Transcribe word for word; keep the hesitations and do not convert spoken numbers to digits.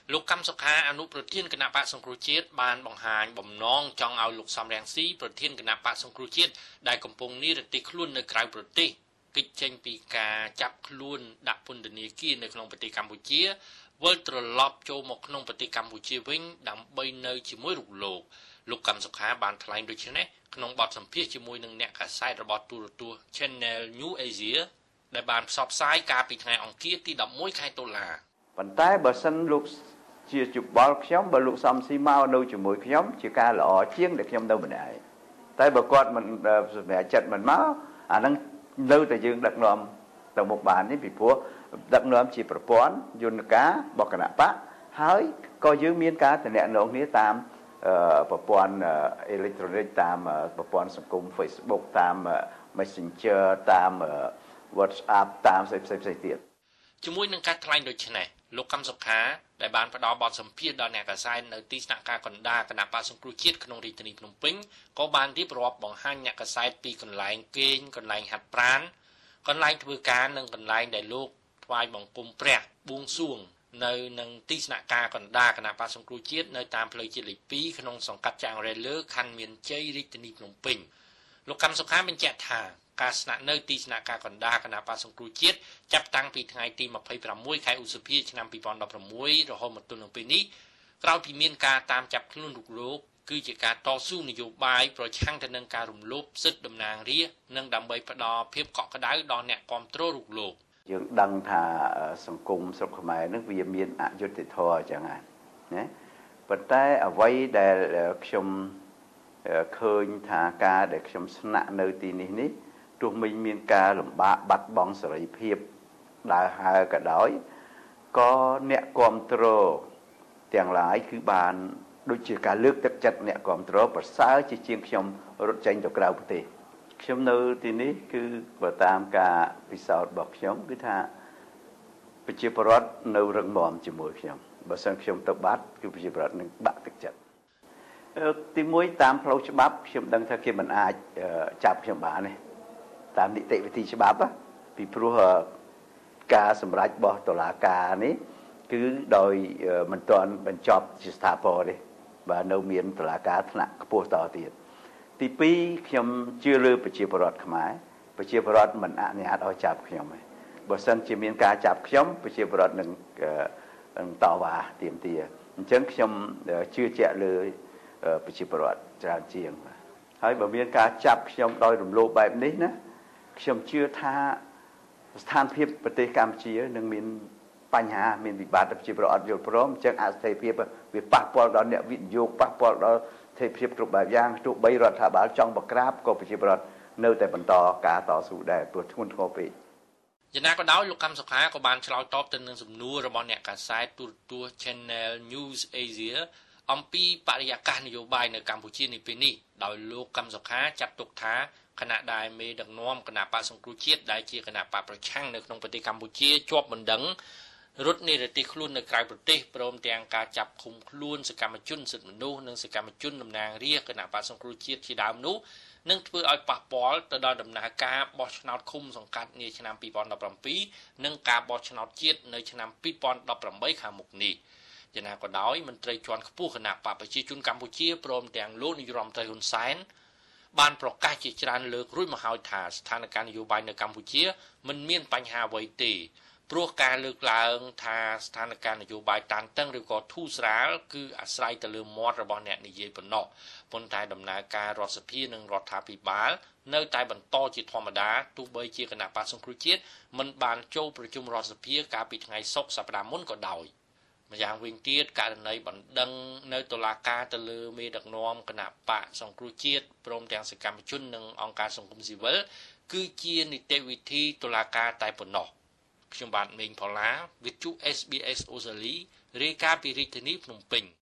លោកកម្មសុខាអនុប្រធានគណៈបកសង្គ្រោះជាតិបានបង្ហាញបំណងចង់ឲ្យលោកសំរងស៊ីប្រធានគណៈបកសង្គ្រោះជាតិដែលកំពុងនិរទេសខ្លួននៅក្រៅប្រទេសគេចចេញពីការចាប់ខ្លួនដាក់ពន្ធនាគារនៅក្នុងប្រទេសកម្ពុជាវិលត្រឡប់ចូលមកក្នុងប្រទេសកម្ពុជាវិញដើម្បីនៅជាមួយរូបលោកលោកកម្មសុខាបានថ្លែងដូចនេះក្នុងបទសម្ភាសន៍ជាមួយនឹងអ្នកកាសែតរបស់ទូរទស្សន៍ Channel New Asia ដែលបានផ្សព្វផ្សាយកាលពីថ្ងៃអង្គារទី11ខែតុលាប៉ុន្តែបើសិនលោកជាជបល់ខ្ញុំបើលោកសំស៊ីមកនៅជាមួយខ្ញុំជាការល្អជាងដែលខ្ញុំនៅម្នាក់តែបើគាត់មិនសម្រាប់ចិត្តមិនមកអានឹងនៅតែយើងដឹកនាំទៅមុខបាននេះពីព្រោះដឹកនាំជាប្រព័ន្ធយន្តការរបស់គណៈបកហើយក៏យើងមានការតំណែងគ្នាតាមប្រព័ន្ធអេឡិចត្រូនិកតាមប្រព័ន្ធសង្គម Facebook តាម Messenger តាម WhatsApp តាមផ្សេងផ្សេងផ្សេងទៀតជាមួយនឹងការថ្លែងដូចនេះលោកកម្មសុខាដែលបានផ្ដល់បទសម្ភាសន៍ដល់អ្នកកាសែតនៅទីស្នាក់ការកណ្ដាលគណៈបក្សសង្គ្រោះជាតិក្នុងរាជធានីភ្នំពេញក៏បានរៀបរាប់បង្ហាញអ្នកកាសែតពីកន្លែងគេងកន្លែងហាត់ប្រាណកន្លែងធ្វើការនិងកន្លែងដែលលោកថ្វាយបង្គំព្រះបួងសួងនៅនឹងទីស្នាក់ការកណ្ដាលគណៈបក្សសង្គ្រោះជាតិនៅតាមផ្លូវជាតិលេខពីរក្នុងសង្កាត់ចាងរ៉េលើខណ្ឌមានជ័យរាជធានីភ្នំពេញលោកកម្មសុខាបញ្ជាក់ថាការស្នាក់នៅទីស្នាក់ការកណ្ដាលគណៈបក្សសង្គ្រោះជាតិចាប់តាំងពីថ្ងៃទី26ខែឧសភាឆ្នាំ2016រហូតមកទល់នឹងពេលនេះក្រោយពីមានការតាមចាប់ខ្លួនរូបលោកគឺជាការតស៊ូនយោបាយប្រឆាំងទៅនឹងការរំលោភសិទ្ធិតំណាងរាស្ត្រនិងដើម្បីផ្ដល់ភាពកក់ក្ដៅដល់អ្នកគាំទ្ររូបលោកយើងដឹងថាសង្គមស្រុកខ្មែរនឹងវាមានអយុត្តិធម៌អញ្ចឹងណាប៉ុន្តែអ្វីដែលខ្ញុំឃើញថាការដែលខ្ញុំស្នាក់នៅទីនេះនេះទោះមិនមានការលំបាកបាត់បង់សេរីភាពដើរហើរក៏ដោយក៏អ្នកគ្រប់គ្រងទាំងឡាយគឺបានដូចជាការលើកទឹកចិត្តអ្នកគ្រប់គ្រងប្រសើរជាជាងខ្ញុំរត់ចេញទៅក្រៅប្រទេសខ្ញុំនៅទីនេះគឺបើតាមការពិសោធន៍របស់ខ្ញុំគឺថាប្រជាពលរដ្ឋនៅរឹងមាំជាមួយខ្ញុំបើសិនខ្ញុំទៅបាត់គឺប្រជាពលរដ្ឋនឹងបាក់ទឹកចិត្តទីមួយតាមផ្លូវច្បាប់ខ្ញុំដឹងថាគេមិនអាចចាប់ខ្ញុំបានទេតាមនីតិវិធីច្បាប់ពីព្រោះការសម្រេចរបស់តុលាការនេះគឺដោយមិនទាន់បញ្ចប់ជាស្ថាពរទេបាទនៅមានតុលាការថ្នាក់ខ្ពស់តទៀតទីពីរខ្ញុំជឿលើប្រជាពលរដ្ឋខ្មែរប្រជាពលរដ្ឋមិនអនុញ្ញាតឲ្យចាប់ខ្ញុំទេបើសិនជាមានការចាប់ខ្ញុំប្រជាពលរដ្ឋនឹងតវ៉ាទាមទារអញ្ចឹងខ្ញុំជឿជាក់លើប្រជាពលរដ្ឋច្រើនជាងហើយបើមានការចាប់ខ្ញុំដោយរំលោភបែបនេះណាខ្ញុំជឿថាស្ថានភាពប្រទេសកម្ពុជានឹងមានបញ្ហាមានវិបត្តិប្រជាពលរដ្ឋយល់ព្រមអញ្ចឹងអស្ថិរភាពវាប៉ះពាល់ដល់អ្នកវិនិយោគប៉ះពាល់ដល់ស្ថិរភាពគ្រប់បែបយ៉ាងទោះបីរដ្ឋាភិបាលចង់បង្ក្រាបក៏ប្រជាពលរដ្ឋនៅតែបន្តការតស៊ូដែរព្រោះធ្ងន់ធ្ងរពេកយ៉ាងណាក៏ដោយលោកកម្មសុខាក៏បានឆ្លើយតបទៅនឹងសំណួររបស់អ្នកកាសែតទូរទស្សន៍ Channel News Asia អំពីបរិយាកាសនយោបាយនៅកម្ពុជានាពេលនេះដោយលោកកម្មសុខាចាត់ទុកថាគណៈដែលមេដឹកនាំគណៈបក្សសង្គ្រោះជាតិដែលជាគណៈបកប្រឆាំងនៅក្នុងប្រទេសកម្ពុជាជាប់បណ្ដឹងរត់និរទេសខ្លួននៅក្រៅប្រទេសព្រមទាំងការចាប់ឃុំខ្លួនសកម្មជនសិទ្ធិមនុស្សនិងសកម្មជនតំណាងរាស្ត្រគណៈបក្សសង្គ្រោះជាតិជាដើមនោះនឹងធ្វើឲ្យប៉ះពាល់ទៅដល់ដំណើរការបោះឆ្នោតឃុំសង្កាត់នាឆ្នាំ2017និងការបោះឆ្នោតជាតិនៅឆ្នាំ2018ខាងមុខនេះយ៉ាងណាក៏ដោយមន្ត្រីជាន់ខ្ពស់គណៈបកប្រជាជនកម្ពុជាព្រមទាំងលោកនាយរដ្ឋមន្ត្រីហ៊ុនសែនបានប្រកាសជាច្រើនលើករួចមកហើយថាស្ថានភាពនយោបាយនៅកម្ពុជាមិនមានបញ្ហាអ្វីទេព្រោះការលើកឡើងថាស្ថានភាពនយោបាយតានតឹងឬក៏ធូរស្រាលគឺអាស្រ័យទៅលើមាត់របស់អ្នកនិយាយប៉ុណ្ណោះប៉ុន្តែដំណើរការរដ្ឋសភានិងរដ្ឋាភិបាលនៅតែបន្តជាធម្មតាទោះបីជាគណៈបក្សសង្គ្រោះជាតិមិនបានចូលប្រជុំរដ្ឋសភាកាលពីថ្ងៃសុក្រសប្តាហ៍មុនក៏ដោយម្យ៉ាងវិញទៀតករណីបណ្ដឹងនៅតុលាការទៅលើមេដឹកនាំគណៈបកសង្គ្រោះជាតិព្រមទាំងសកម្មជននិងអង្គការសង្គមស៊ីវិលគឺជានីតិវិធីតុលាការតែប៉ុណ្ណោះខ្ញុំបាទមេងផល្លាវិទ្យុ เอส บี เอส អូស្ត្រាលីរាយការណ៍ពីរាជធានីភ្នំពេញ